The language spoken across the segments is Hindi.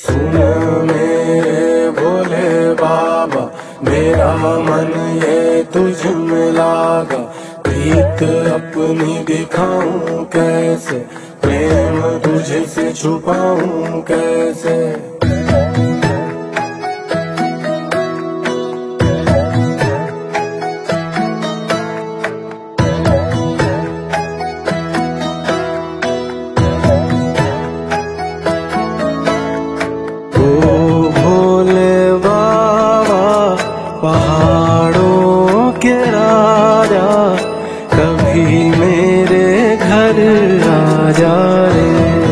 सुन मेरे भोले बाबा, मेरा मन ये तुझ में लागा। प्रीत अपनी दिखाऊं कैसे, प्रेम तुझसे छुपाऊं कैसे। पहाड़ों के राजा, कभी मेरे घर आ जा रे।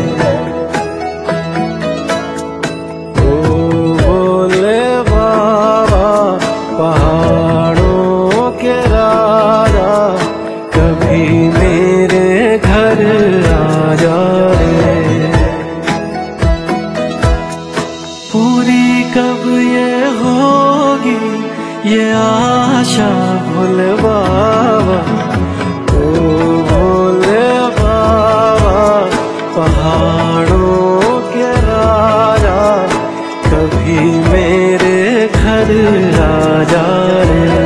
ओ भोले बाबा, पहाड़ों के राजा, कभी मेरे घर आ जा रे। पूरी कब ये होगी ये आशा भोले बाबा, ओ भोले बाबा, पहाड़ों के राजा, कभी मेरे घर आ जा रे।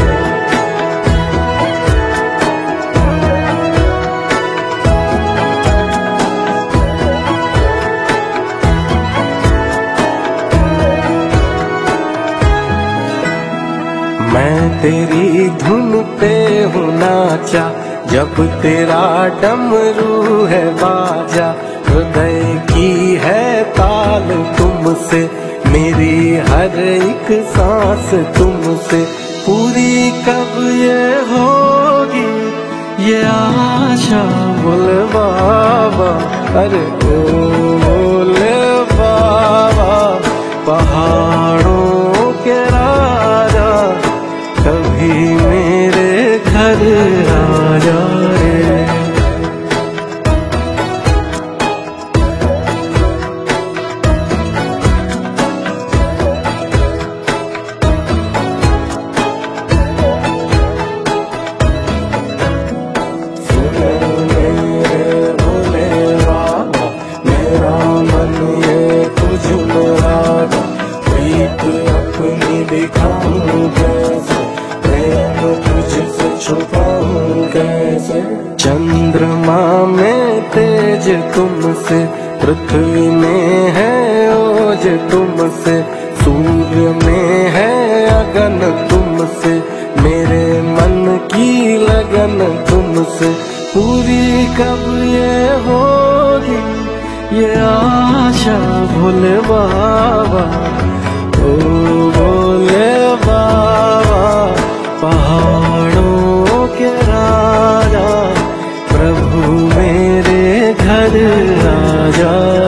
मैं तेरी धुन पे हूँ नाचा, जब तेरा डमरू है बाजा। हृदय की है ताल तुमसे, मेरी हर एक सांस तुमसे। पूरी कब ये होगी ये आशा भोले बाबा, अरे ओ भोले बाबा, पहाड़ों के राजा, कभी मेरे घर आ जा रे। सुन मेरे भोले बाबा, मेरा मन ये तुझ में लागा। प्रीत अपनी दिखाऊं कैसे, प्रेम तुझसे छुपाऊं कैसे। चंद्रमा में तेज तुमसे, पृथ्वी में है ओज तुमसे। सूर्य में है अगन तुमसे, मेरे मन की लगन तुमसे। पूरी कब ये होगी ये आशा भोले बाबा, ओ भोले बाबा, पहाड़ों के राजा, प्रभु मेरे घर आ जा।